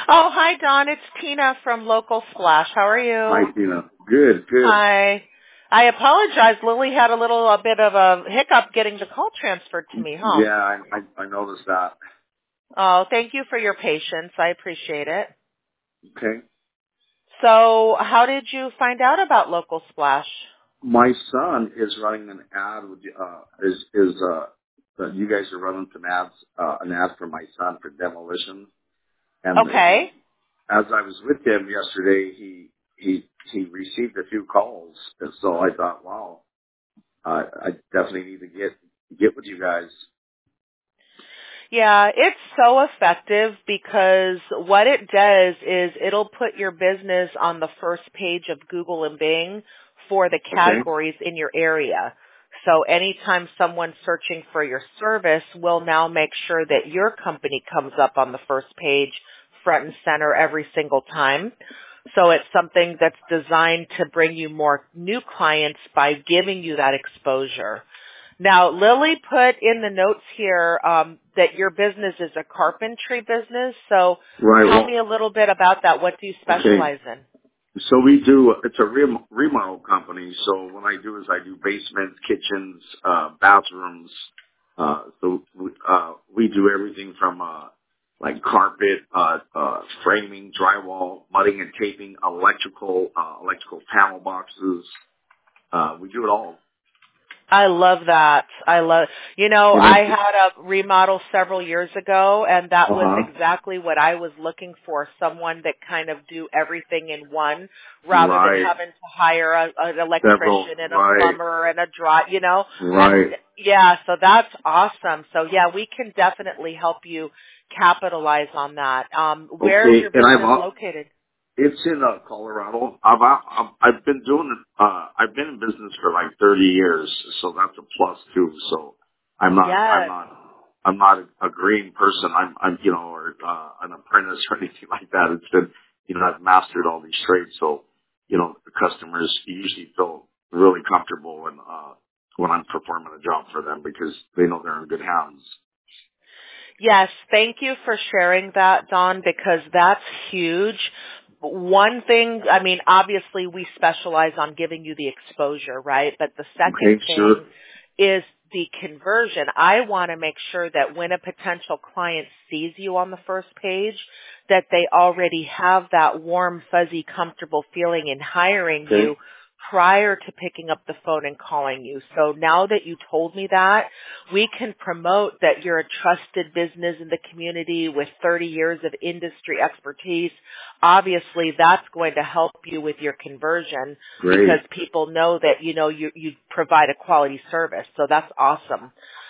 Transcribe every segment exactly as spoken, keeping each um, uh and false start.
Oh, hi, Don. It's Tina from Local Splash. How are you? Hi, Tina. Good, good. Hi. I apologize. Lily had a little a bit of a hiccup getting the call transferred to me, huh? Yeah, I, I, I noticed that. Oh, thank you for your patience. I appreciate it. Okay. So, how did you find out about Local Splash? My son is running an ad with, uh, is, is, uh, that you guys are running some ads, uh, an ad for my son for demolition. And Okay. as I was with him yesterday, he, he, he received a few calls. And so I thought, wow, uh, I definitely need to get, get with you guys. Yeah, it's so effective because what it does is it'll put your business on the first page of Google and Bing for the Okay. categories in your area. So anytime someone's searching for your service, we'll now make sure that your company comes up on the first page front and center every single time. So it's something that's designed to bring you more new clients by giving you that exposure. Now, Lily put in the notes here um, that your business is a carpentry business. So Right. tell Well, me a little bit about that. What do you okay. specialize in? So we do, it's a rem- remodel company. So what I do is I do basements, kitchens, uh, bathrooms. Uh, so we, uh, we do everything from, uh, like carpet, uh, uh, framing, drywall, mudding and taping, electrical, uh, electrical panel boxes. Uh, we do it all. I love that. I love, you know, And I it's, had a remodel several years ago and that was uh-huh. exactly what I was looking for. Someone that kind of do everything in one rather than Right. having to hire a, an Several. electrician and a Right. plumber and a dry, you know, and Right. yeah, so that's awesome. So yeah, we can definitely help you capitalize on that. Um, where is Okay. your And I've, business al- located? It's in uh, Colorado. I've, I've I've been doing it. Uh, I've been in business for like thirty years, so that's a plus too. So I'm not I'm Yes. not I'm not a, a green person. I'm I'm you know or uh, an apprentice or anything like that. It's been you know I've mastered all these trades, so you know the customers usually feel really comfortable when uh, when I'm performing a job for them because they know they're in good hands. Yes, thank you for sharing that, Don, because that's huge. One thing, I mean, obviously we specialize on giving you the exposure, right? But the second Okay, sure. thing is the conversion. I want to make sure that when a potential client sees you on the first page, that they already have that warm, fuzzy, comfortable feeling in hiring Okay. you prior to picking up the phone and calling you. So now that you told me that, we can promote that you're a trusted business in the community with thirty years of industry expertise. Obviously, that's going to help you with your conversion because Great. people know that, you know, you, you provide a quality service. So that's awesome.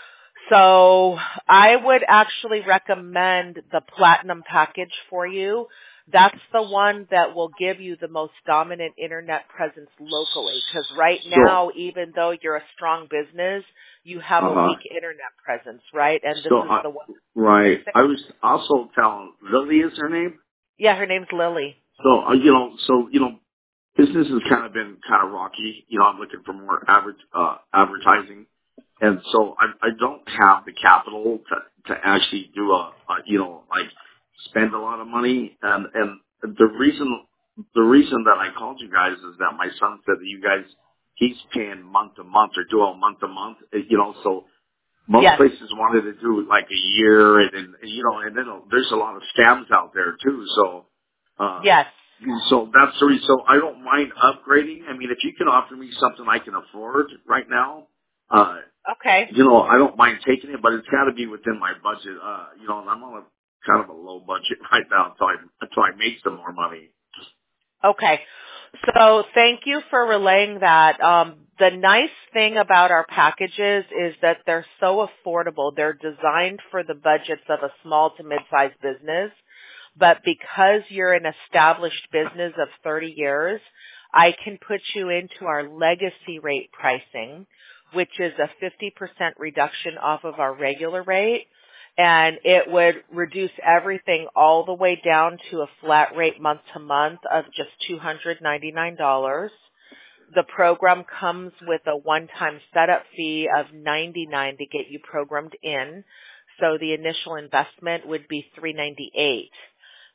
So I would actually recommend the platinum package for you. That's the one that will give you the most dominant internet presence locally. Because right So now, even though you're a strong business, you have uh a huh. weak internet presence, right? And this So, is I, the one. right. I was also telling Lily is her name. Yeah, her name's Lily. So, uh, you know, so you know, business has kind of been kind of rocky. You know, I'm looking for more adver- uh, advertising, and so I, I don't have the capital to to actually do a, a you know like spend a lot of money. And and the reason the reason that I called you guys is that my son said that you guys he's paying month to month or doing month to month. You know, so most Yes. places wanted to do like a year, and then you know, and then there's a lot of scams out there too. So, uh, Yes. so that's the reason. So I don't mind upgrading. I mean, if you can offer me something I can afford right now, uh, Okay. you know, I don't mind taking it, but it's got to be within my budget. Uh, you know, and I'm on a kind of a low budget right now until I until I make some more money. Okay. So thank you for relaying that. Um, the nice thing about our packages is that they're so affordable. They're designed for the budgets of a small to mid-sized business. But because you're an established business of thirty years, I can put you into our legacy rate pricing, which is a fifty percent reduction off of our regular rate. And it would reduce everything all the way down to a flat rate month to month of just two hundred ninety-nine dollars. The program comes with a one-time setup fee of ninety-nine dollars to get you programmed in. So the initial investment would be three hundred ninety-eight dollars.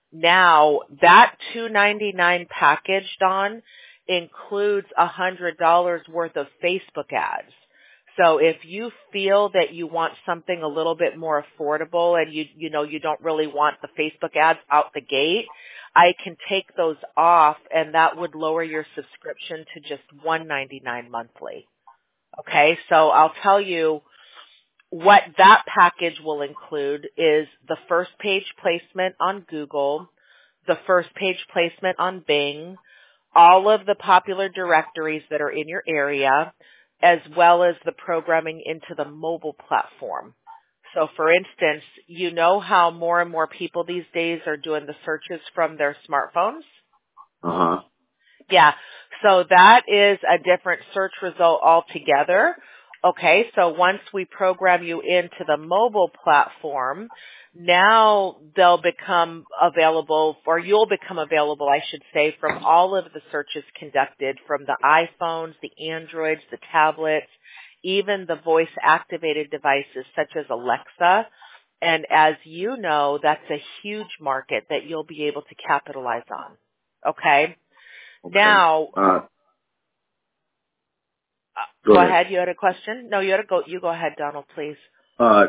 Now, that two ninety-nine package, Don, includes one hundred dollars worth of Facebook ads. So if you feel that you want something a little bit more affordable and you you know you don't really want the Facebook ads out the gate, I can take those off and that would lower your subscription to just one ninety-nine monthly. Okay? So I'll tell you what that package will include is the first page placement on Google, the first page placement on Bing, all of the popular directories that are in your area, as well as the programming into the mobile platform. So for instance, you know how more and more people these days are doing the searches from their smartphones? Uh-huh. Yeah. So that is a different search result altogether. Okay, so once we program you into the mobile platform, now they'll become available, or you'll become available, I should say, from all of the searches conducted from the iPhones, the Androids, the tablets, even the voice-activated devices such as Alexa. And as you know, that's a huge market that you'll be able to capitalize on. Okay? Okay. Now, Uh, go, go ahead. ahead. You had a question? No, you had to go. You go ahead, Donald, please. Uh,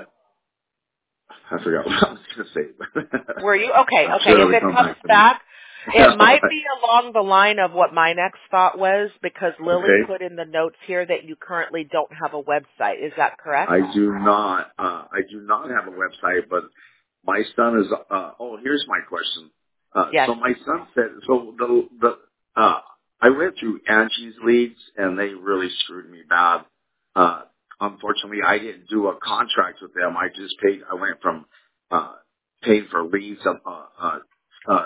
I forgot what I was going to say. Were you? Okay, I'm okay. sure If it'll it come comes back to me. back, it All might right. be along the line of what my next thought was because Lily Okay. put in the notes here that you currently don't have a website. Is that correct? I do not. Uh, I do not have a website, but my son is. Uh, oh, here's my question. Uh, Yes. so my son said. So the the uh, I went through Angie's Leads, and they really screwed me bad. Uh, unfortunately, I didn't do a contract with them. I just paid. I went from uh, paying for leads. Uh, uh, uh,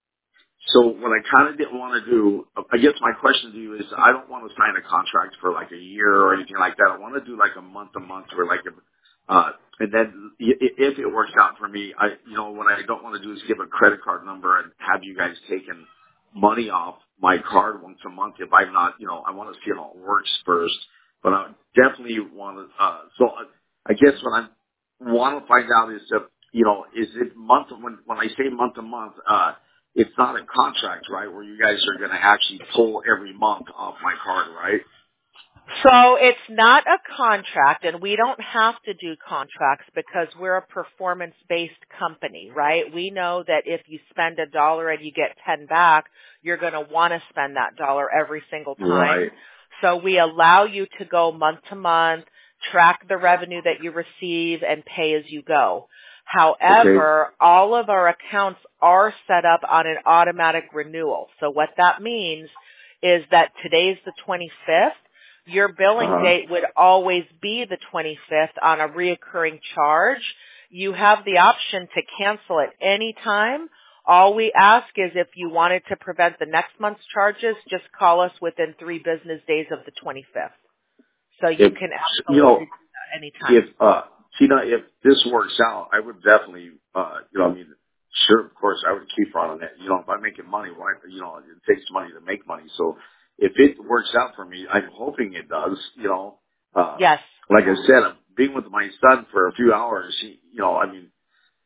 So what I kind of didn't want to do, I guess my question to you is, I don't want to sign a contract for like a year or anything like that. I want to do like a month a month or like a, uh, and then i- i- if it works out for me, I, you know, what I don't want to do is give a credit card number and have you guys taking money off my card once a month if I'm not, you know, I want to see how it works first. But I definitely want to, uh, so I, I guess what I want to find out is, if, you know, is it month, when, when I say month to month, uh, it's not a contract, right, where you guys are going to actually pull every month off my card, right? So it's not a contract, and we don't have to do contracts because we're a performance-based company, right? We know that if you spend a dollar and you get ten back, you're going to want to spend that dollar every single time. Right. So we allow you to go month to month, track the revenue that you receive, and pay as you go. However, Okay. all of our accounts are set up on an automatic renewal. So what that means is that today's the twenty-fifth. Your billing Uh-huh. date would always be the twenty-fifth on a reoccurring charge. You have the option to cancel at any time. All we ask is if you wanted to prevent the next month's charges, just call us within three business days of the twenty-fifth. So you If, can you know, absolutely do that anytime. if, uh, Tina, if this works out, I would definitely, uh, you know, I mean, sure, of course, I would keep running it. You know, if I'm making money, why, you know, it takes money to make money. So if it works out for me, I'm hoping it does, you know, uh, Yes. like I said, I'm being with my son for a few hours. He, you know, I mean,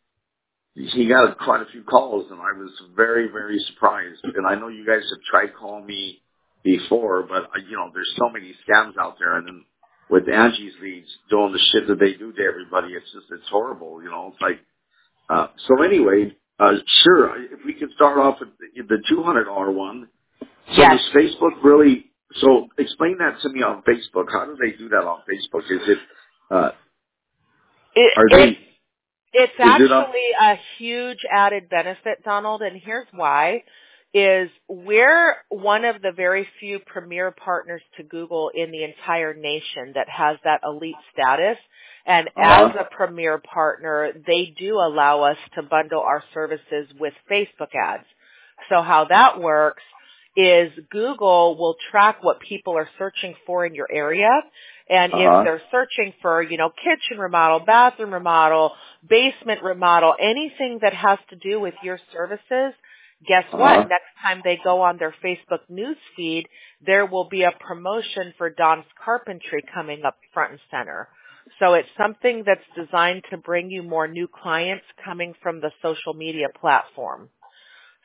he got quite a few calls, and I was very, very surprised. And I know you guys have tried calling me before, but uh, you know, there's so many scams out there. And then with Angie's Leads doing the shit that they do to everybody, it's just it's horrible. You know, it's like uh, so. Anyway, uh, sure, if we could start off with the, the two hundred dollar one. So Yes. does Facebook really? So explain that to me on Facebook. How do they do that on Facebook? Is it uh, It, are they? it's It's Is it up? actually a huge added benefit, Donald, and here's why. Is we're one of the very few premier partners to Google in the entire nation that has that elite status. And as Uh-huh. a premier partner, they do allow us to bundle our services with Facebook ads. So how that works is Google will track what people are searching for in your area. And if Uh-huh. they're searching for, you know, kitchen remodel, bathroom remodel, basement remodel, anything that has to do with your services, guess what? Uh-huh. Next time they go on their Facebook news feed, there will be a promotion for Don's Carpentry coming up front and center. So it's something that's designed to bring you more new clients coming from the social media platform.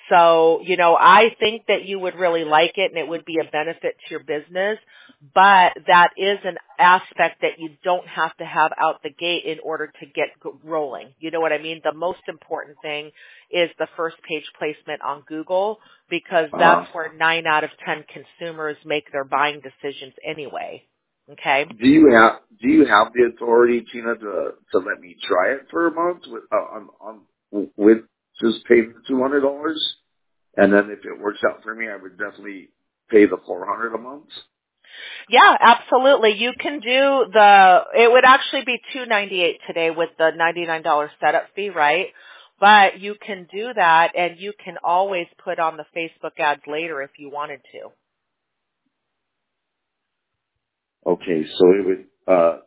So, you know, I think that you would really like it and it would be a benefit to your business, but that is an aspect that you don't have to have out the gate in order to get g- rolling. You know what I mean? The most important thing is the first page placement on Google, because Uh-huh. that's where nine out of ten consumers make their buying decisions anyway. Okay? Do you have Do you have the authority, Tina, to to let me try it for a month with uh, on on with just pay the two hundred dollars, and then if it works out for me, I would definitely pay the four hundred a month. Yeah, absolutely. You can do the, it would actually be two ninety-eight today with the ninety-nine dollars setup fee, right? But you can do that and you can always put on the Facebook ads later if you wanted to. Okay, so it would. Uh,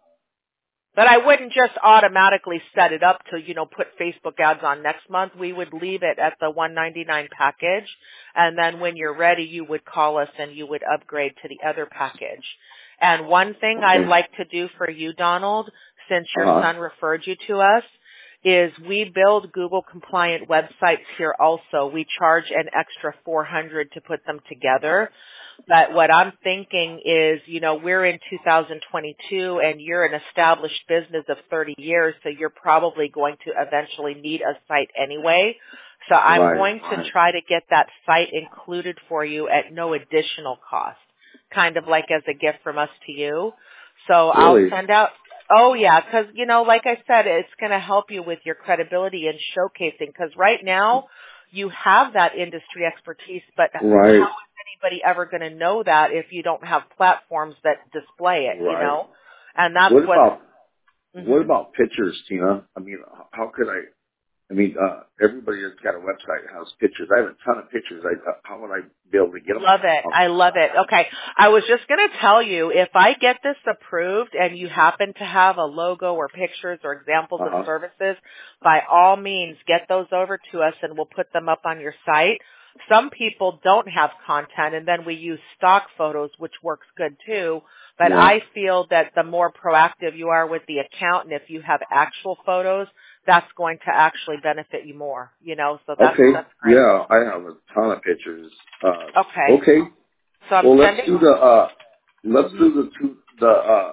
But I wouldn't just automatically set it up to, you know, put Facebook ads on next month. We would leave it at the one ninety-nine package, and then when you're ready, you would call us and you would upgrade to the other package. And one thing I'd okay. like to do for you, Donald, since your Uh-huh. son referred you to us, is we build Google compliant websites here also. We charge an extra four hundred dollars to put them together. But what I'm thinking is, you know, we're in two thousand twenty-two and you're an established business of thirty years, so you're probably going to eventually need a site anyway. So I'm Right, going right. to try to get that site included for you at no additional cost, kind of like as a gift from us to you. So I'll Really? send out, oh yeah, because, you know, like I said, it's going to help you with your credibility and showcasing, because right now you have that industry expertise, but Right, how anybody ever going to know that if you don't have platforms that display it, you right. know? And that's What what, about What hmm about pictures, Tina? I mean, h- how could I? I mean, uh, everybody that's got a website has pictures. I have a ton of pictures. I, uh, how would I be able to get them love on, it. on I the love website? it. Okay. I was just going to tell you, if I get this approved and you happen to have a logo or pictures or examples of Uh-huh. services, by all means, get those over to us and we'll put them up on your site. Some people don't have content and then we use stock photos, which works good too. But Yeah. I feel that the more proactive you are with the account and if you have actual photos, that's going to actually benefit you more, you know, so that's, Okay. that's great. Yeah, I have a ton of pictures. Uh, Okay. okay. So I'm Well, let's sending, do the uh, let's mhm. do the two the uh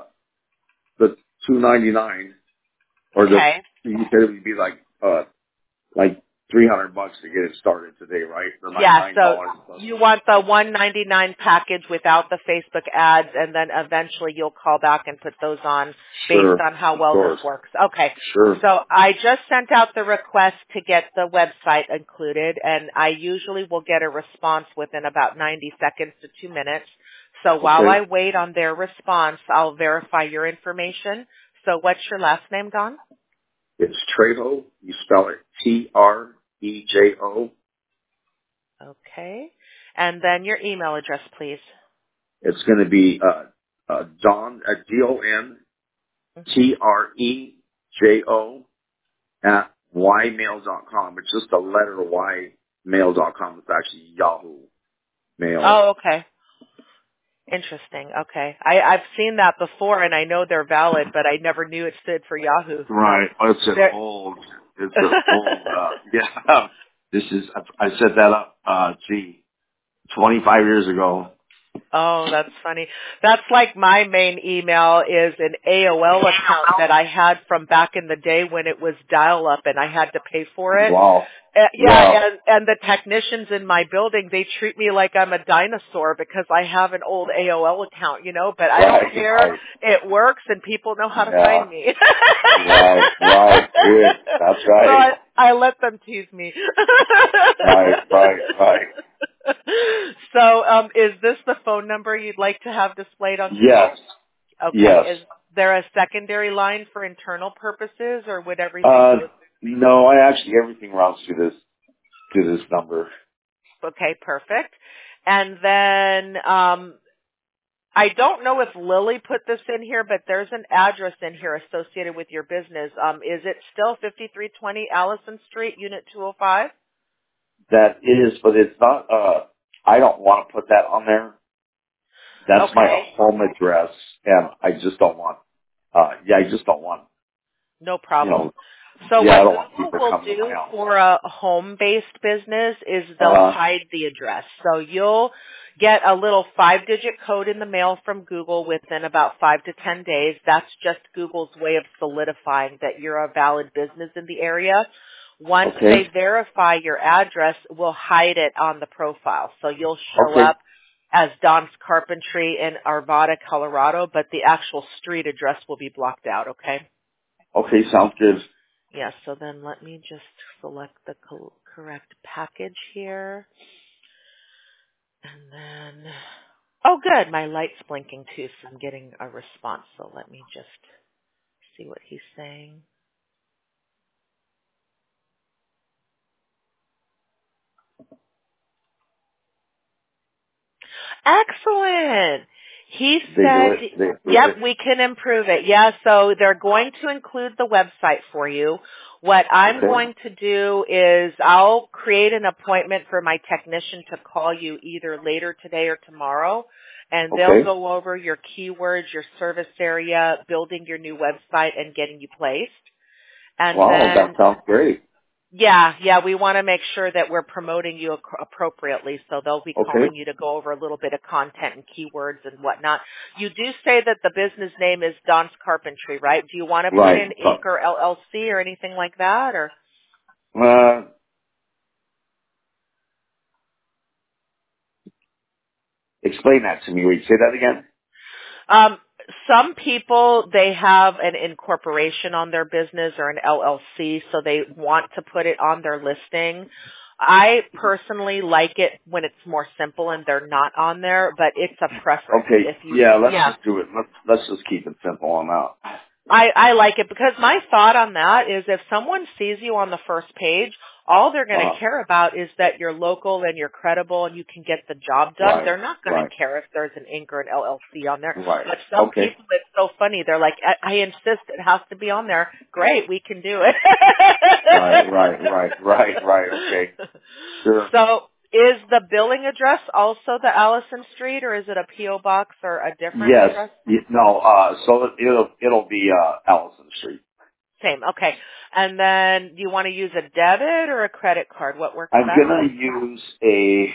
the two ninety nine or the Okay. you said it would be like uh like three hundred bucks to get it started today, right? The ninety Yeah, nine so dollars plus. you want the one ninety-nine package without the Facebook ads, and then eventually you'll call back and put those on based Sure. on how Of well this course. works. Okay. Sure. So I just sent out the request to get the website included, and I usually will get a response within about ninety seconds to two minutes. So while Okay. I wait on their response, I'll verify your information. So what's your last name, Don? It's Trejo. You spell it T R E J O. Okay. And then your email address, please. It's going to be uh, uh, Don at D O N Mhm. T R E J O at ymail dot com. It's just a letter Y mail dot com. It's actually Yahoo Mail. Oh, okay. Interesting. Okay. I, I've seen that before and I know they're valid, but I never knew it stood for Yahoo. So Right. Oh, it's an there. old. It's an old. Uh, yeah. This is. I set that up. Uh, gee, twenty-five years ago. Oh, that's funny. That's like my main email is an A O L account that I had from back in the day when it was dial up and I had to pay for it. Wow. Uh, Yeah. yeah, and and the technicians in my building, they treat me like I'm a dinosaur because I have an old A O L account, you know, but I don't Right. care. Right. It works and people know how to Yeah. find me. Right. Right. Good. That's So right. I, I let them tease me. Right. Right. Right. So um, is this the phone number you'd like to have displayed on screen? Yes. Okay. Yes. Is there a secondary line for internal purposes or would everything Uh, go? no, I actually, everything runs through this, through this number. Okay, perfect. And then um, I don't know if Lily put this in here, but there's an address in here associated with your business. Um, is it still fifty-three twenty Allison Street, Unit two oh five? That is, but it's not, uh, I don't want to put that on there. That's my Okay, home address, and I just don't want, uh, yeah, I just don't want, no you problem. know, So Yeah, I what don't want Google people will coming to my do house. for a home-based business is they'll Uh, hide the address. So you'll get a little five-digit code in the mail from Google within about five to ten days. That's just Google's way of solidifying that you're a valid business in the area. Once okay. they verify your address, we'll hide it on the profile. So you'll show Okay. up as Don's Carpentry in Arvada, Colorado, but the actual street address will be blocked out, okay? Okay, sounds good. Yeah, so then let me just select the co- correct package here. And then, oh good, my light's blinking too, so I'm getting a response. So let me just see what he's saying. Excellent. He They do said, it. They approve yep, it. we can improve it. Yeah, so they're going to include the website for you. What I'm Okay. going to do is I'll create an appointment for my technician to call you either later today or tomorrow, and they'll Okay. go over your keywords, your service area, building your new website, and getting you placed. And Wow, then that sounds great. yeah, yeah, we want to make sure that we're promoting you ac- appropriately, so they'll be Okay. calling you to go over a little bit of content and keywords and whatnot. You do say that the business name is Don's Carpentry, right? Do you want to put Right. in Incorporated or L L C or anything like that, or? Uh, explain that to me. Will you say that again? Um, some people, they have an incorporation on their business or an L L C, so they want to put it on their listing. I personally like it when it's more simple and they're not on there, but it's a preference. Okay. If you, Yeah, let's yeah. just do it. Let's let's just keep it simple on that. I, I like it because my thought on that is if someone sees you on the first page, all they're going to Uh, care about is that you're local and you're credible and you can get the job done. right. They're not going Right. to care if there's an Inc or an L L C on there. Right. But some Okay. people, it's so funny. They're like, I, I insist it has to be on there. Great, we can do it. Right. Right. Right. Right. Right. Okay. Sure. So is the billing address also the Allison Street or is it a P O box or a different Yes. address? Y- No. Uh. So it'll it'll be uh Allison Street. Same. Okay. And then do you want to use a debit or a credit card? What works I'm best? gonna use a.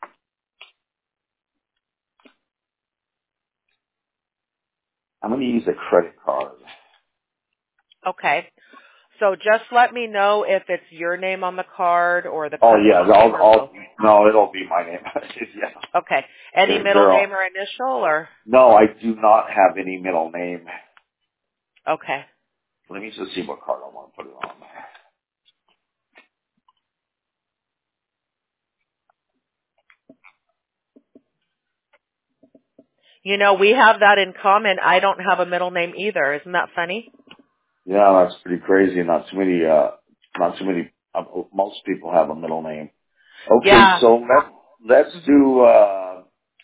I'm gonna use a credit card. Okay. So just let me know if it's your name on the card or the Oh company yeah. name I'll. or I'll both. no, it'll be my name. Yeah. Okay. Any They're, middle they're all, name or initial or? no, I do not have any middle name. Okay. Let me just see what card I want to put it on. You know, we have that in common. I don't have a middle name either. Isn't that funny? Yeah, that's pretty crazy. Not too many. Uh, not too many. Uh, most people have a middle name. Okay, Yeah. so let let's hmm do. Uh,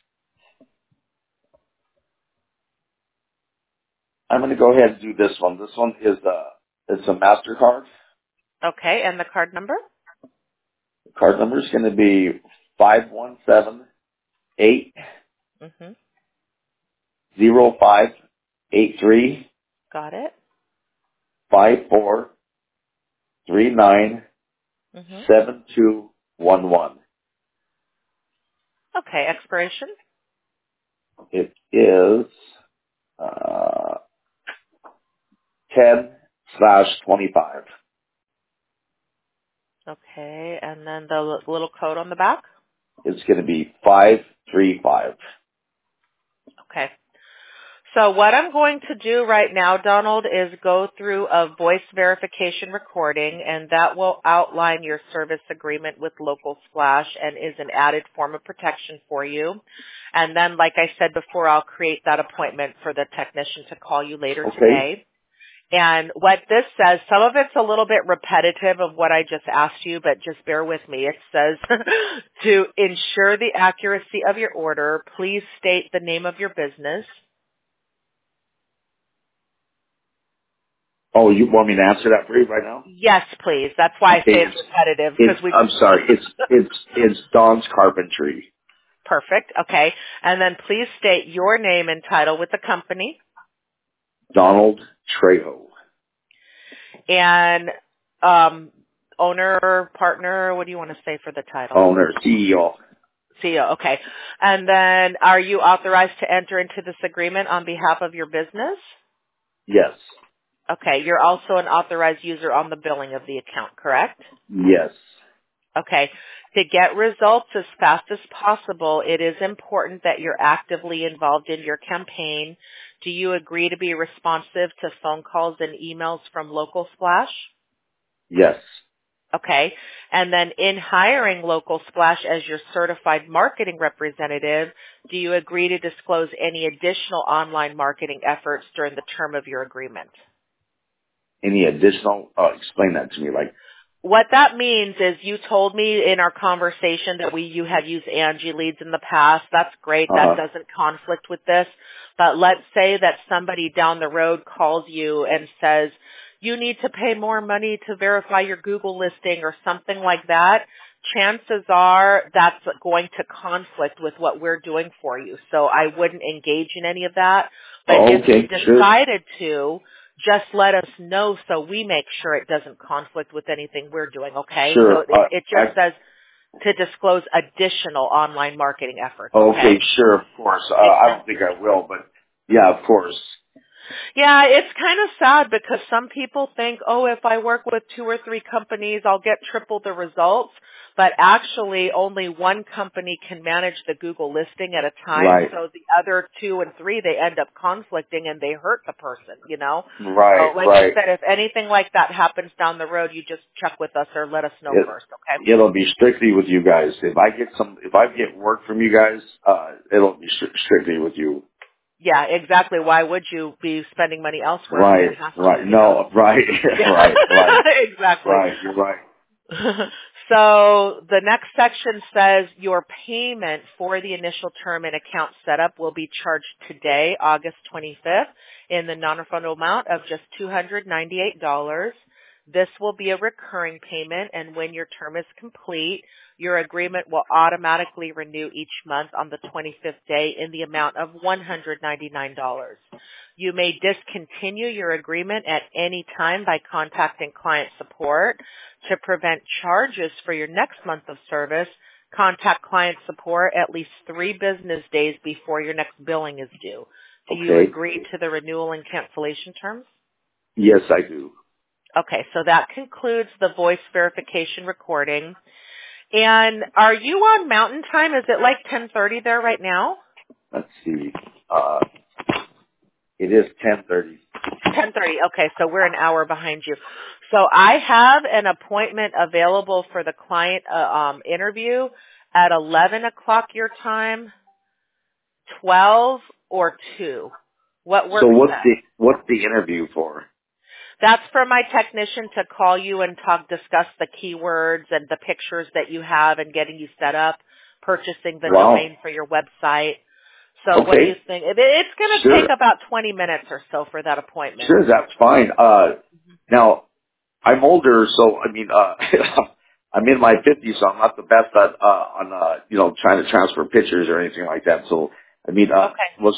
I'm going to go ahead and do this one. This one is uh it's a Mastercard. Okay. And the card number? The card number is going to be five one seven eight hmm zero five eight three Got it. five four three nine hmm seven two one one. Okay. Expiration? It is uh, ten slash twenty five. Okay. And then the l- little code on the back? It's going to be five three five. Okay. So what I'm going to do right now, Donald, is go through a voice verification recording, and that will outline your service agreement with Local Splash and is an added form of protection for you. And then, like I said before, I'll create that appointment for the technician to call you later Okay. today. And what this says, some of it's a little bit repetitive of what I just asked you, but just bear with me. It says, to ensure the accuracy of your order, please state the name of your business. Oh, you want me to answer that for you right now? Yes, please. That's why I Okay. say it's It's, repetitive it's because we. I'm sorry. It's it's it's Don's Carpentry. Perfect. Okay, and then please state your name and title with the company. Donald Trejo. And um, owner, partner, what do you want to say for the title? Owner, C E O. C E O, okay. And then are you authorized to enter into this agreement on behalf of your business? Yes. Okay. You're also an authorized user on the billing of the account, correct? Yes. Okay. To get results as fast as possible, it is important that you're actively involved in your campaign. Do you agree to be responsive to phone calls and emails from Local Splash? Yes. Okay. And then in hiring Local Splash as your certified marketing representative, do you agree to disclose any additional online marketing efforts during the term of your agreement? Any additional, uh, explain that to me, like, What that means is you told me in our conversation that we you had used Angie Leads in the past. That's great. That uh, doesn't conflict with this. But let's say that somebody down the road calls you and says, you need to pay more money to verify your Google listing or something like that. Chances are that's going to conflict with what we're doing for you. So I wouldn't engage in any of that. But oh, if you okay, sure. decided to, just let us know so we make sure it doesn't conflict with anything we're doing, okay? Sure. So it, Uh, it just I, says to disclose additional online marketing efforts, okay, okay? sure, of course. Uh, Makes I sense? don't think I will, but yeah, of course. Yeah, it's kind of sad because some people think, oh, if I work with two or three companies, I'll get triple the results. But actually, only one company can manage the Google listing at a time. Right. So the other two and three, they end up conflicting and they hurt the person, you know? Right, So like right. I said, if anything like that happens down the road, you just check with us or let us know It, first, okay? it'll be strictly with you guys. If I get some, if I get work from you guys, uh, it'll be stri- strictly with you. Yeah, exactly. Why would you be spending money elsewhere if you Right, didn't have to, right. you know? No, right, Yeah. right, right, Exactly. right. You're right. So the next section says your payment for the initial term and account setup will be charged today, August twenty-fifth, in the non-refundable amount of just two hundred ninety-eight dollars. This will be a recurring payment, and when your term is complete, your agreement will automatically renew each month on the twenty-fifth day in the amount of one hundred ninety-nine dollars. You may discontinue your agreement at any time by contacting client support. To prevent charges for your next month of service, contact client support at least three business days before your next billing is due. Do you Okay. agree to the renewal and cancellation terms? Yes, I do. Okay, so that concludes the voice verification recording. And are you on Mountain Time? Is it like ten thirty there right now? Let's see. Uh, it is ten thirty. ten thirty. Okay, so we're an hour behind you. So I have an appointment available for the client uh, um, interview at eleven o'clock your time, twelve or two. What So works what's best? the what's the interview for? That's for my technician to call you and talk, discuss the keywords and the pictures that you have and getting you set up, purchasing the Wow. domain for your website. So what do you Okay. think? It- It's going to Sure. take about twenty minutes or so for that appointment. Sure, that's fine. Uh, now I'm older, so I mean, uh, I'm in my fifties, so I'm not the best at uh, on uh, you know trying to transfer pictures or anything like that. So I mean, uh, Okay. was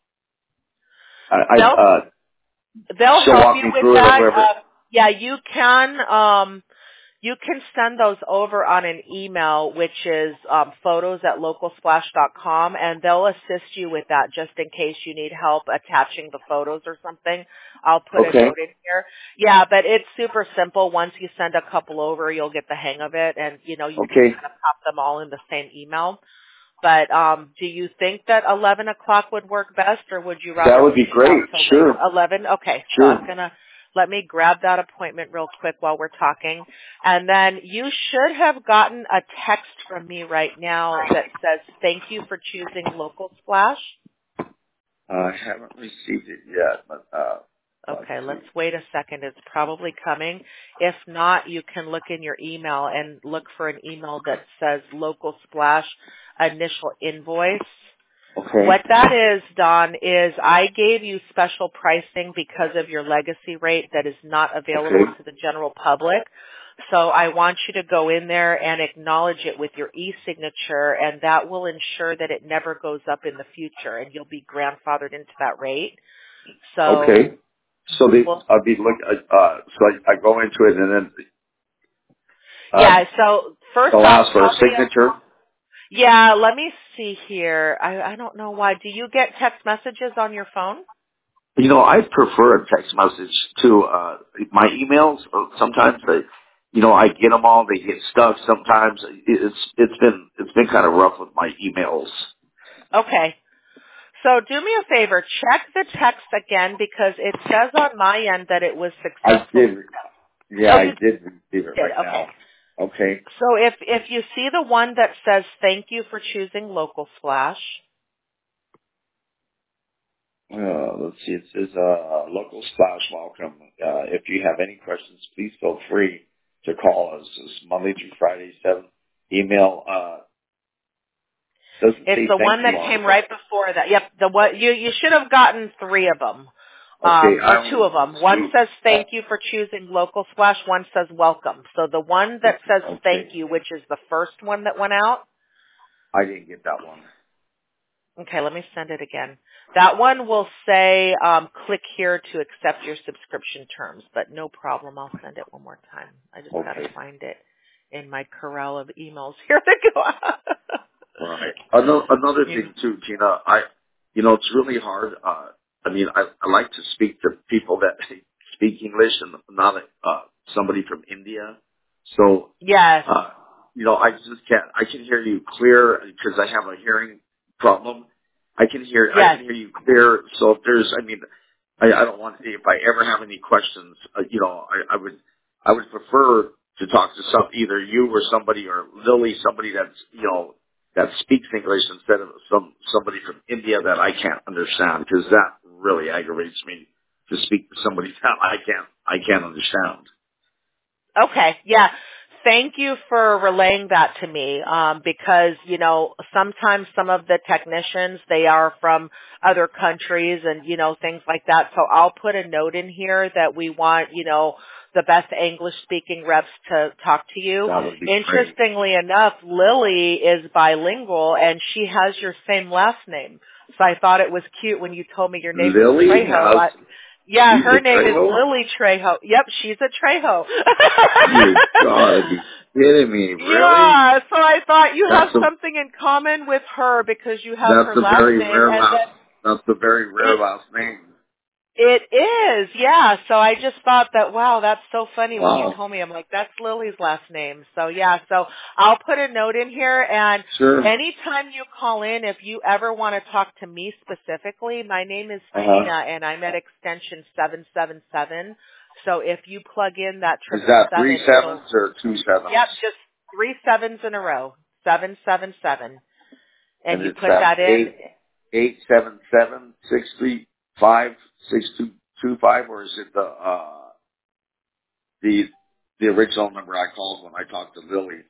I, I They'll uh, they'll she'll help walk you me with through it or that. whatever. Uh, yeah, you can um, you can send those over on an email, which is um, photos at local splash dot com, and they'll assist you with that just in case you need help attaching the photos or something. I'll put a Okay. note in here. Yeah, but it's super simple. Once you send a couple over, you'll get the hang of it, and you know you can Okay. kind of pop them all in the same email. But um, do you think that eleven o'clock would work best, or would you rather That would push be it out great. till later? Sure. eleven? Okay, so Sure. I'm going to let me grab that appointment real quick while we're talking. And then you should have gotten a text from me right now that says, thank you for choosing Local Splash. Uh, I haven't received it yet, but uh, let's Okay, let's see. wait a second. It's probably coming. If not, you can look in your email and look for an email that says Local Splash initial invoice. Okay. What that is, Don, is I gave you special pricing because of your legacy rate that is not available Okay. to the general public. So I want you to go in there and acknowledge it with your e-signature, and that will ensure that it never goes up in the future, and you'll be grandfathered into that rate. So Okay. So they, Well, I'll be look, uh, uh, so I, I go into it and then, um, yeah, so first they'll off, ask for a probably, signature. yeah, let me see here. I, I don't know why. Do you get text messages on your phone? You know, I prefer a text message to, uh, my emails. uh, Sometimes they, you know, I get them all, they get stuck. Sometimes it's, it's been, it's been kind of rough with my emails. Okay. So do me a favor, check the text again because it says on my end that it was I successful. did, yeah, Oh, I you did receive it did. right Okay. now. Okay. So if if you see the one that says thank you for choosing Local Splash, Uh, let's see. It says, uh, local splash welcome. Uh, if you have any questions, please feel free to call us. It's Monday through Friday, seven. Email, uh, doesn't it's say the thank one you that on came it. right before that. Yep, the what you you should have gotten three of them. Okay, Um, I or two only of them. One see, says thank you for choosing Local Splash. One says welcome. So the one that says thank okay. you, which is the first one that went out. I didn't get that one. Okay, let me send it again. That one will say, um, click here to accept your subscription terms, but no problem. I'll send it one more time. I just got to Okay. find it in my corral of emails here to go out. Right. Another, another Yeah. thing too, Gina, I, you know, it's really hard. Uh, I mean, I, I like to speak to people that speak English and not, uh, somebody from India. So, Yes, uh, you know, I just can't, I can hear you clear because I have a hearing problem. I can hear, I yes. can hear you clear. So if there's, I mean, I, I don't want, if I ever have any questions, uh, you know, I, I would, I would prefer to talk to some, either you or somebody or Lily, somebody that's, you know, that speaks English instead of some somebody from India that I can't understand, because that really aggravates me to speak to somebody that I can't I can't understand. Okay, yeah. Thank you for relaying that to me, um, because, you know, sometimes some of the technicians, they are from other countries and, you know, things like that. So I'll put a note in here that we want, you know, the best English-speaking reps to talk to you. That would be great. Interestingly enough, Lily is bilingual and she has your same last name. So I thought it was cute when you told me your name was Lily Trejo. has I, yeah, she's her a name is Trejo. Lily Trejo. Yep, she's a Trejo. You gotta be kidding me, really? Yeah, so I thought you have That's a something in common with her because you have her that's a last very name, rare and last then that's a very rare it last name. it is, yeah. So I just thought that, wow, that's so funny when you Wow. told me. I'm like, that's Lily's last name. So yeah, so I'll put a note in here, and Sure. anytime you call in, if you ever want to talk to me specifically, my name is Uh Tina, huh. and I'm at extension seven seven seven. So if you plug in that Is triple that three seven, it'll, sevens or two sevens? yep, just three sevens in a row, seven seven seven. And And you it's put at that in. eight eight seven seven six three five six two two five, or is it the uh the the original number I called when I talked to Lily?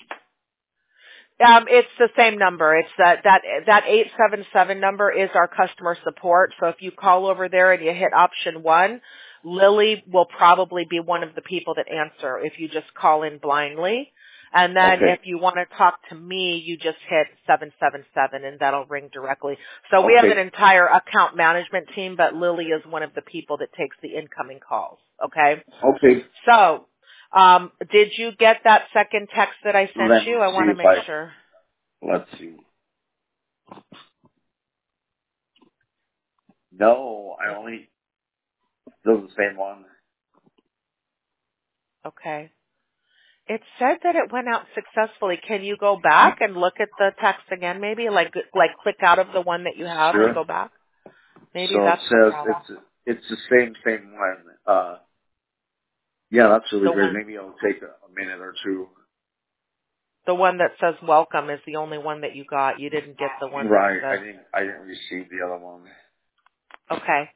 Um, it's the same number. It's that that that eight seven seven number is our customer support. So if you call over there and you hit option one, Lily will probably be one of the people that answer if you just call in blindly. And then Okay. if you want to talk to me, you just hit seven seven seven and that'll ring directly. So we have an Okay. entire account management team, but Lily is one of the people that takes the incoming calls. Okay? Okay. So, um, did you get that second text that I sent Let me you? I see want to if make I sure. let's see. No, I only still the same one. Okay. It said that it went out successfully. Can you go back and look at the text again maybe? Like like click out of the one that you have and Sure. go back? Maybe So it that's the says problem. it's it's the same same one. Uh yeah, that's really The great. one Maybe it'll take a, a minute or two. the one that says welcome is the only one that you got. You didn't get the one that Right. I says didn't I didn't receive the other one. okay.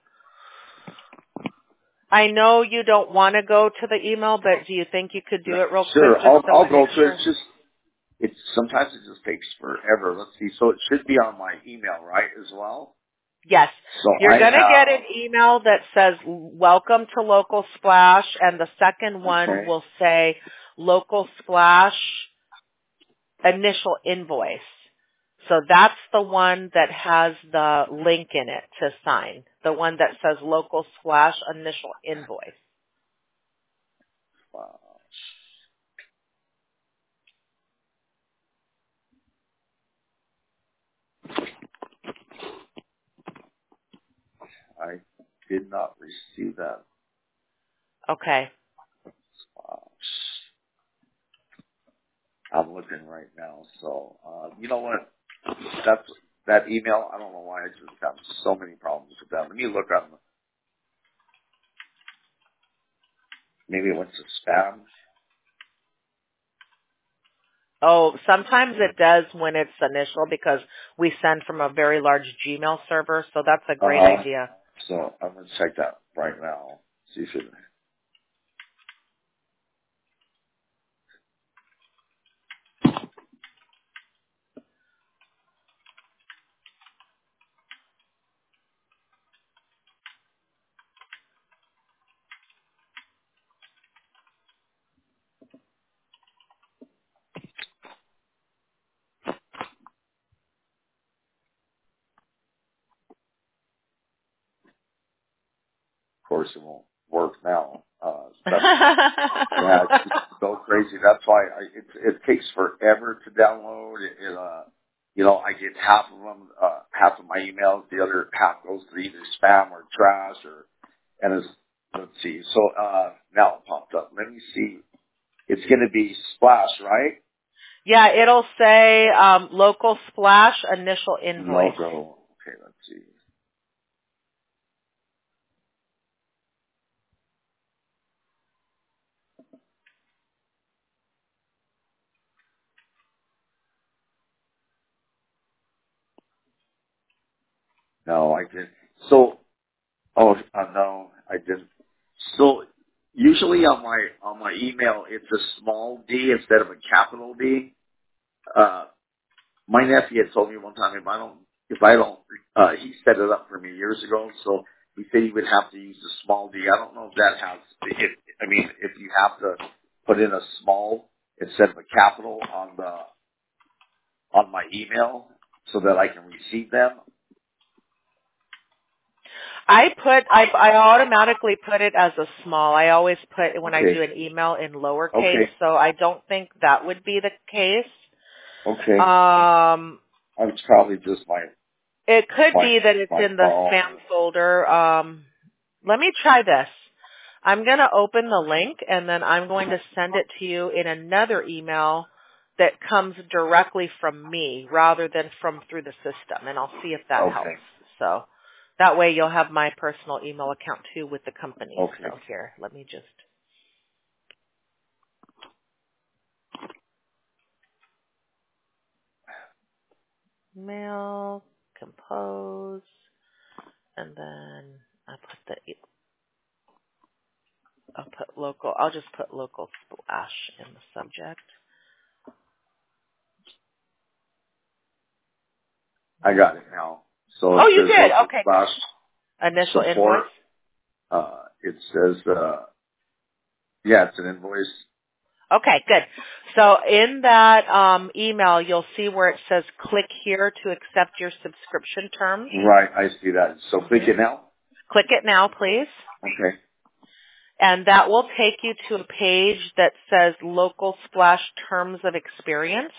I know you don't want to go to the email, but do you think you could do it real quick Sure, just I'll so I'll I go make to it. sure? It's just it's sometimes it just takes forever. Let's see. So it should be on my email, right, as well? Yes. So You're I going to get an have email that says welcome to Local Splash, and the second one okay. will say Local Splash initial invoice. So that's the one that has the link in it to sign. The one that says local slash initial invoice. Wow. I did not receive that. Okay. Wow. I'm looking right now. So, uh, you know what? That's that email. I don't know why I just have so many problems with that. Let me look on. Maybe it went to spam. Oh, sometimes it does when it's initial because we send from a very large Gmail server, so that's a great Uh-huh. idea. So I'm gonna check that right now. See if it. Of course, it won't work now. Uh, that's, yeah, it's just so crazy. That's why I, it, it takes forever to download. It, it, uh, you know, I get half of them, uh, half of my emails. The other half goes to either spam or trash or, and it's, let's see. So, uh, now it popped up. Let me see. It's going to be Splash, right? Yeah, it'll say um, local splash initial invoice. Logo. Okay, let's see. No, I didn't. So, oh, uh, no, I didn't. So, usually on my, on my email, it's a small d instead of a capital D. Uh, my nephew had told me one time if I don't, if I don't, uh, he set it up for me years ago, so he said he would have to use a small d. I don't know if that has, if, I mean, if you have to put in a small instead of a capital on the, on my email so that I can receive them. I put, I, I automatically put it as a small. I always put, when I Okay. do an email, in lowercase, Okay. so I don't think that would be the case. Okay. Um, It's probably just my, it could my, be that it's my in the phone. spam folder. Um, let me try this. I'm going to open the link, and then I'm going to send it to you in another email that comes directly from me rather than from through the system, and I'll see if that Okay. helps. So that way you'll have my personal email account too with the company. Okay. So here, let me just mail, compose, and then I put the, e, I'll put local, I'll just put local splash in the subject. I got it now. So it Oh, you says did? local Okay. slash Initial support. invoice? Uh, it says, uh, yeah, it's an invoice. Okay, good. So in that um, email, you'll see where it says click here to accept your subscription terms. Right, I see that. So click Mm-hmm. it now. Click it now, please. Okay. And that will take you to a page that says local splash terms of experience.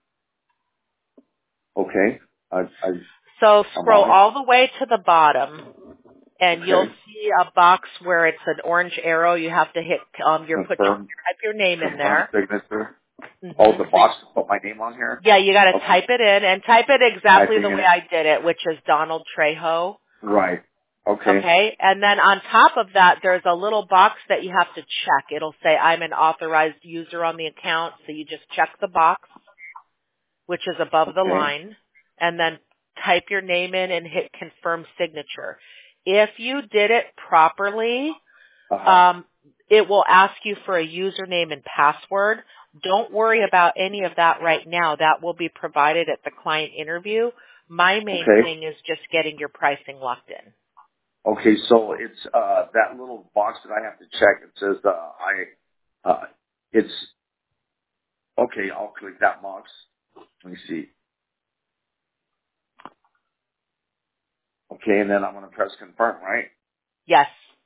Okay. I, I, So I'm scroll on it. all the way to the bottom, and you'll Okay. see a box where it's an orange arrow. You have to hit um, your put Confirm, type your name in confirm there. signature. Oh, Mm-hmm. the So box to put my name on here? yeah, you got to Okay. type it in, and type it exactly the Typing way it. I did it, which is Donald Trejo. Right. Okay. Okay, and then on top of that, there's a little box that you have to check. It'll say, I'm an authorized user on the account, so you just check the box, which is above the Okay. line, and then type your name in and hit confirm signature. If you did it properly, Uh-huh. um, it will ask you for a username and password. Don't worry about any of that right now. That will be provided at the client interview. My main Okay. thing is just getting your pricing locked in. Okay, so it's uh that little box that I have to check. It says uh I uh it's okay, I'll click that box. Let me see. Okay, and then I'm going to press confirm, right? Yes.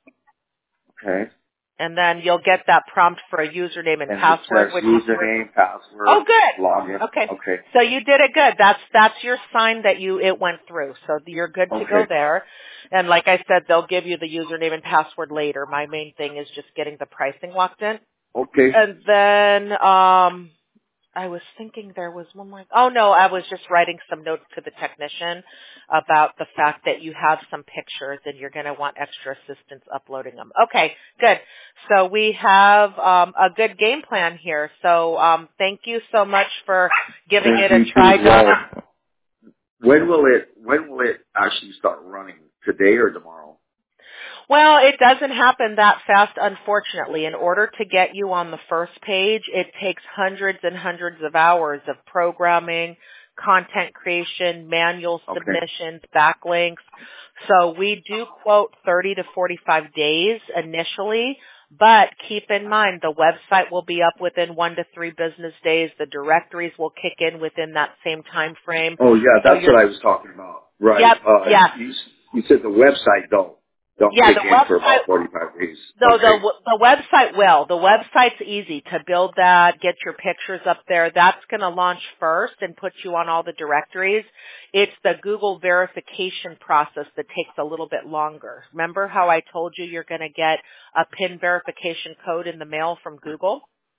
Okay. And then you'll get that prompt for a username and And it password, says which is your... username, password, Oh, good. login. Okay. Okay. So you did it good. That's that's your sign that you it went through. So you're good to go Okay. there. And like I said, they'll give you the username and password later. My main thing is just getting the pricing locked in. Okay. And then um I was thinking there was one more. Oh no, I was just writing some notes to the technician about the fact that you have some pictures and you're going to want extra assistance uploading them. Okay, good. So we have um, a good game plan here. So um, thank you so much for giving Thank it a you try, too. Well, Donna. when will it when will it actually start running? Today or tomorrow? Well, it doesn't happen that fast, unfortunately. In order to get you on the first page, it takes hundreds and hundreds of hours of programming, content creation, manual Okay. submissions, backlinks. So we do quote thirty to forty-five days initially, but keep in mind the website will be up within one to three business days. The directories will kick in within that same time frame. Oh yeah, So that's you're, what I was talking about. Right. yep, Uh, yeah. you you said the website don't don't Yeah, kick the in for website about forty five days. No, Okay. the the website will. The website's easy to build that, get your pictures up there. That's going to launch first and put you on all the directories. It's the Google verification process that takes a little bit longer. Remember how I told you you're going to get a PIN verification code in the mail from Google?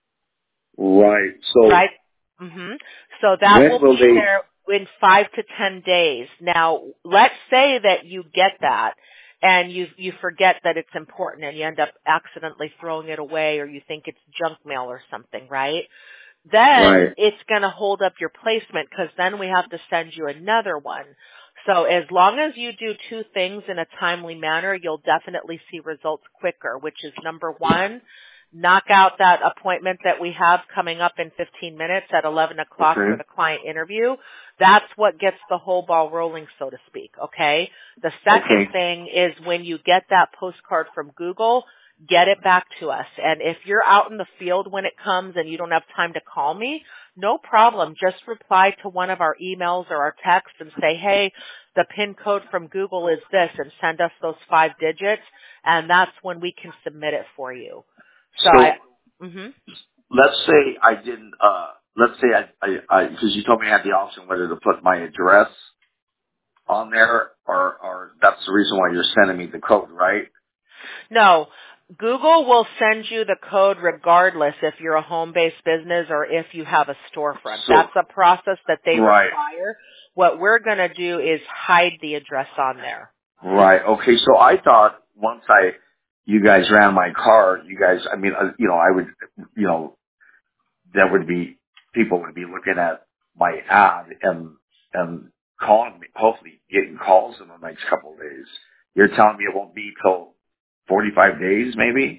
Right. So Right? hmm So that when will will be they? there in five to ten days. Now, let's say that you get that and you you forget that it's important and you end up accidentally throwing it away or you think it's junk mail or something, right? Then Right. it's going to hold up your placement because then we have to send you another one. So as long as you do two things in a timely manner, you'll definitely see results quicker, which is number one, knock out that appointment that we have coming up in fifteen minutes at eleven o'clock for Okay. the client interview. That's what gets the whole ball rolling, so to speak, okay? The second Okay. thing is when you get that postcard from Google, get it back to us. And if you're out in the field when it comes and you don't have time to call me, no problem. Just reply to one of our emails or our texts and say, hey, the PIN code from Google is this, and send us those five digits, and that's when we can submit it for you. So So I, hmm let's say I didn't. Uh, let's say I I because you told me I had the option whether to put my address on there or or that's the reason why you're sending me the code, right? no, Google will send you the code regardless if you're a home-based business or if you have a storefront. So That's a process that they right. require. What we're going to do is hide the address on there. Right. Okay. So I thought once I, you guys ran my car, you guys, I mean, uh, you know, I would, you know, that would be, people would be looking at my ad and, and calling me, hopefully getting calls in the next couple of days. You're telling me it won't be till forty-five days maybe?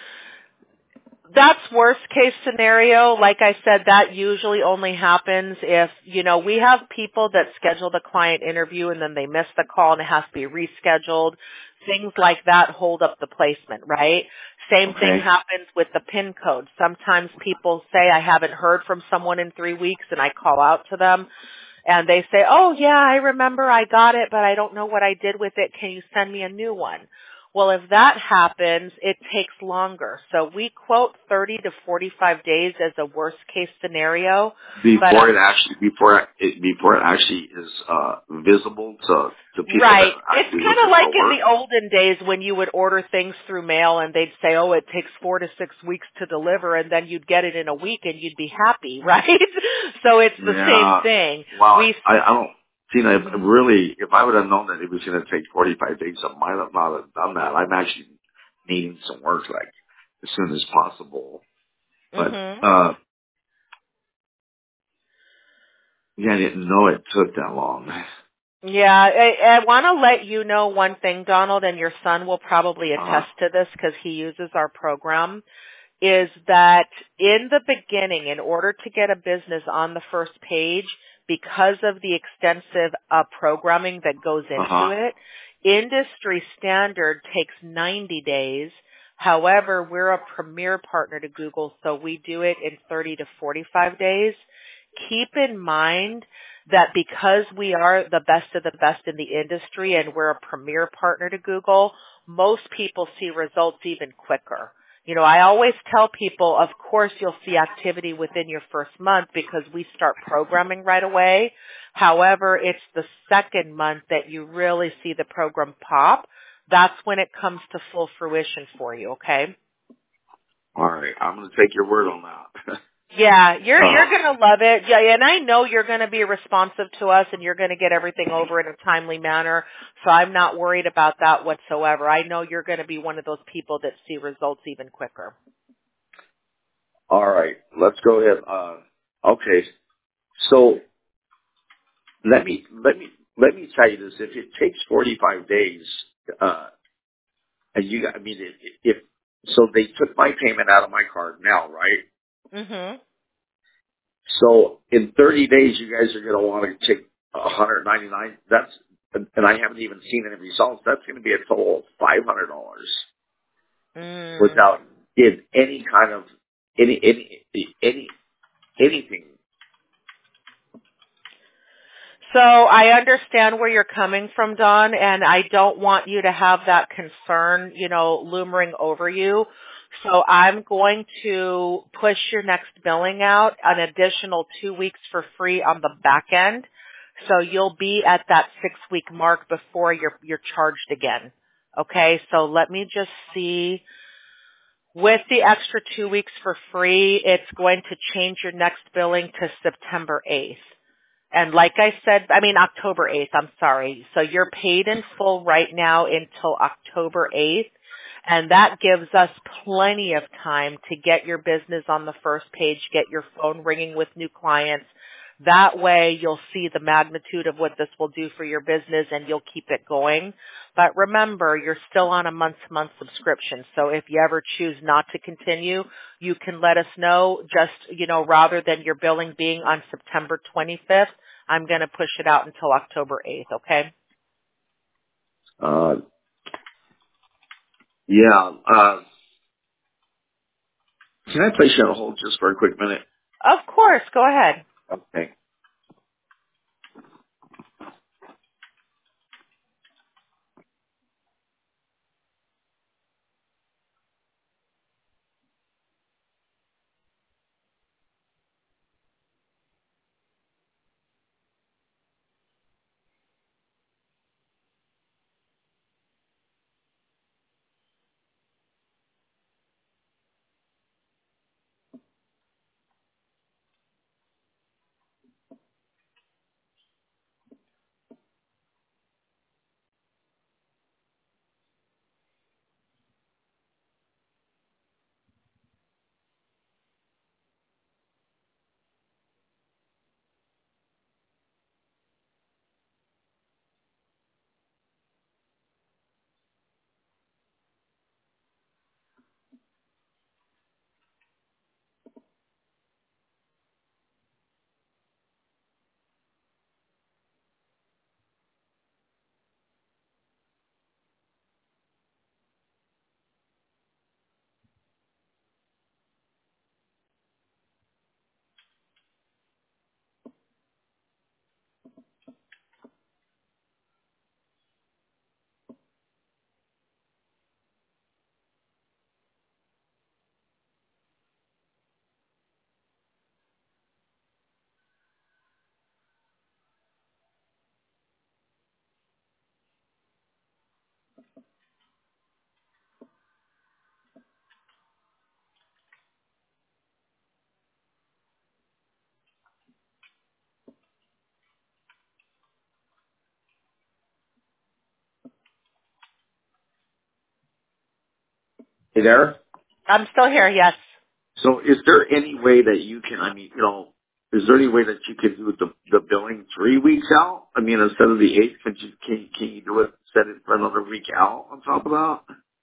That's worst case scenario. Like I said, that usually only happens if, you know, we have people that schedule the client interview and then they miss the call and it has to be rescheduled. Things like that hold up the placement, right? Same thing Okay. happens with the PIN code. Sometimes people say, I haven't heard from someone in three weeks and I call out to them and they say, oh yeah, I remember I got it, but I don't know what I did with it. Can you send me a new one? Well, if that happens, it takes longer. So we quote thirty to forty-five days as a worst case scenario. But Before um, it actually, before it, before it actually is, uh, visible to, to people that right, are it's actually kind of looking like for in work? the olden days when you would order things through mail and they'd say, oh, it takes four to six weeks to deliver, and then you'd get it in a week and you'd be happy, right? So it's the same Yeah. thing. Well, We I, I don't. You know, if, Mhm. really, if I would have known that it was going to take forty-five days, I might have not have done that. I'm actually needing some work, like, as soon as possible. But, Mhm. uh, yeah, I didn't know it took that long. Yeah, I, I want to let you know one thing, Donald, and your son will probably Uh, attest to this because he uses our program, is that in the beginning, in order to get a business on the first page, because of the extensive uh, programming that goes into uh-huh. it, industry standard takes ninety days. However, we're a premier partner to Google, so we do it in thirty to forty-five days. Keep in mind that because we are the best of the best in the industry and we're a premier partner to Google, most people see results even quicker. You know, I always tell people, of course, you'll see activity within your first month because we start programming right away. However, it's the second month that you really see the program pop. That's when it comes to full fruition for you, okay? All right. I'm going to take your word on that. Yeah, you're uh, you're gonna love it. Yeah, and I know you're gonna be responsive to us, and you're gonna get everything over in a timely manner. So I'm not worried about that whatsoever. I know you're gonna be one of those people that see results even quicker. all right. Let's go ahead. Uh, okay. So let me let me let me tell you this. If it takes forty-five days, uh, and you, I mean, if, if so, they took my payment out of my card now, right? Mhm. So in thirty days, you guys are going to want to take one hundred ninety-nine. That's, and I haven't even seen any results. That's going to be a total of five hundred dollars Mm. without in any kind of any any any anything. So I understand where you're coming from, Don, and I don't want you to have that concern, you know, looming over you. So I'm going to push your next billing out an additional two weeks for free on the back end. So you'll be at that six week mark before you're, you're charged again. Okay. So let me just see. With the extra two weeks for free, it's going to change your next billing to September eighth. And like I said, I mean October eighth, I'm sorry. So you're paid in full right now until October eighth. And that gives us plenty of time to get your business on the first page, get your phone ringing with new clients. That way you'll see the magnitude of what this will do for your business and you'll keep it going. But remember, you're still on a month-to-month subscription. So if you ever choose not to continue, you can let us know. Just, you know, rather than your billing being on September twenty-fifth, I'm going to push it out until October eighth, okay? Uh, yeah. Uh, can I place you on hold just for a quick minute? Of course, go ahead. Okay. Hey there. I'm still here, yes. So is there any way that you can, I mean, you know, is there any way that you could do the, the billing three weeks out? I mean, instead of the eighth, could you, can, can you do it, set it for another week out on top of that?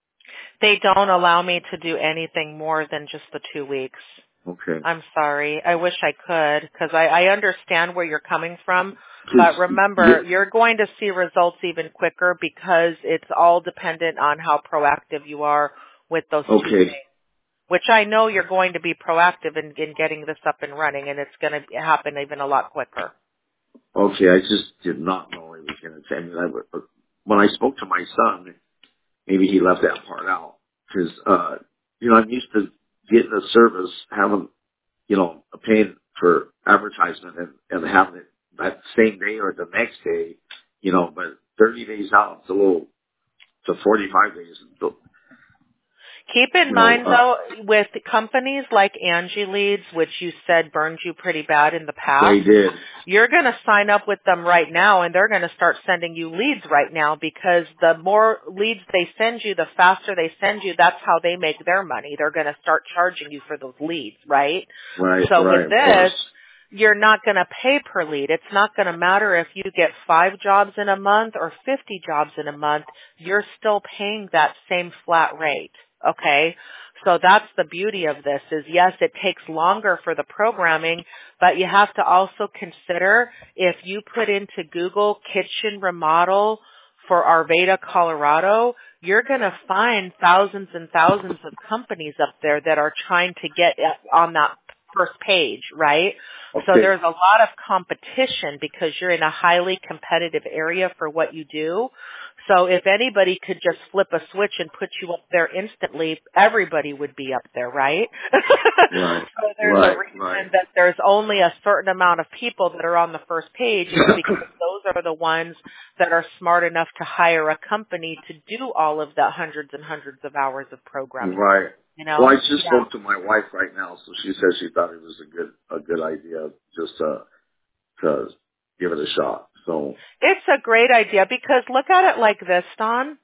They don't allow me to do anything more than just the two weeks. Okay. I'm sorry. I wish I could because I, I understand where you're coming from. But Just, remember, yeah, you're going to see results even quicker because it's all dependent on how proactive you are with those two okay. things, which I know you're going to be proactive in, in getting this up and running, and it's going to happen even a lot quicker. Okay, I just did not know he was going to tell me that. But when I spoke to my son, maybe he left that part out because, uh, you know, I'm used to getting a service, having, you know, paying for advertisement and, and having it that same day or the next day, you know, but thirty days out, it's a little, to forty-five days. Keep in You know, mind, uh, though, with companies like Angie Leads, which you said burned you pretty bad in the they past, did. you're going to sign up with them right now, and they're going to start sending you leads right now because the more leads they send you, the faster they send you, that's how they make their money. They're going to start charging you for those leads, right? Right, So right, with of this, course. you're not going to pay per lead. It's not going to matter if you get five jobs in a month or fifty jobs in a month. You're still paying that same flat rate. Okay? So that's the beauty of this is yes, it takes longer for the programming, but you have to also consider if you put into Google kitchen remodel for Arvada, Colorado, you're going to find thousands and thousands of companies up there that are trying to get on that first page, right? Okay. So there's a lot of competition because you're in a highly competitive area for what you do. So if anybody could just flip a switch and put you up there instantly, everybody would be up there, right? Right, So there's right, a reason right. that there's only a certain amount of people that are on the first page is because those are the ones that are smart enough to hire a company to do all of the hundreds and hundreds of hours of programming. Right. You know? Well, I just Yeah. spoke to my wife right now, so she said she thought it was a good a good idea just to to give it a shot. So It's a great idea because look at it like this, Don.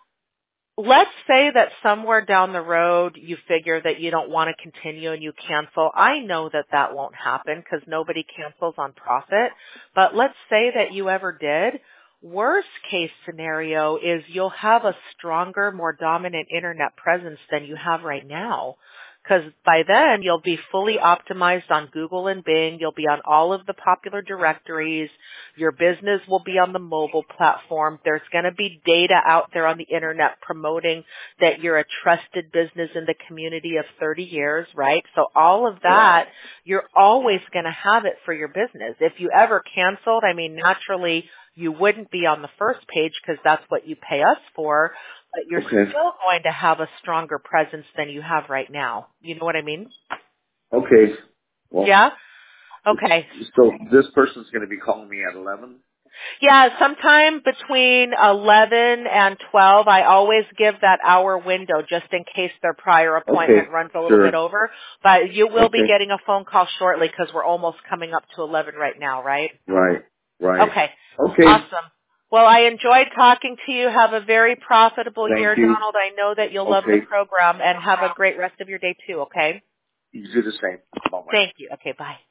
Let's say that somewhere down the road you figure that you don't want to continue and you cancel. I know that that won't happen because nobody cancels on profit. But let's say that you ever did. Worst case scenario is you'll have a stronger, more dominant internet presence than you have right now. Because by then you'll be fully optimized on Google and Bing. You'll be on all of the popular directories. Your business will be on the mobile platform. There's going to be data out there on the internet promoting that you're a trusted business in the community of thirty years, right? So all of that, you're always going to have it for your business. If you ever canceled, I mean, naturally you wouldn't be on the first page because that's what you pay us for. But you're okay, still going to have a stronger presence than you have right now. You know what I mean? okay. Well, Yeah? Okay. so this person's going to be calling me at eleven. Yeah, sometime between eleven and twelve. I always give that hour window just in case their prior appointment Okay, runs a little sure. bit over. But you will be Okay. getting a phone call shortly because we're almost coming up to eleven right now, right? Right, right. Okay. Okay. Awesome. Well, I enjoyed talking to you. Have a very profitable Thank year, you. Donald. I know that you'll love the Okay. program and have a great rest of your day too, okay? You do the same. Bye bye. Thank you. Okay, bye.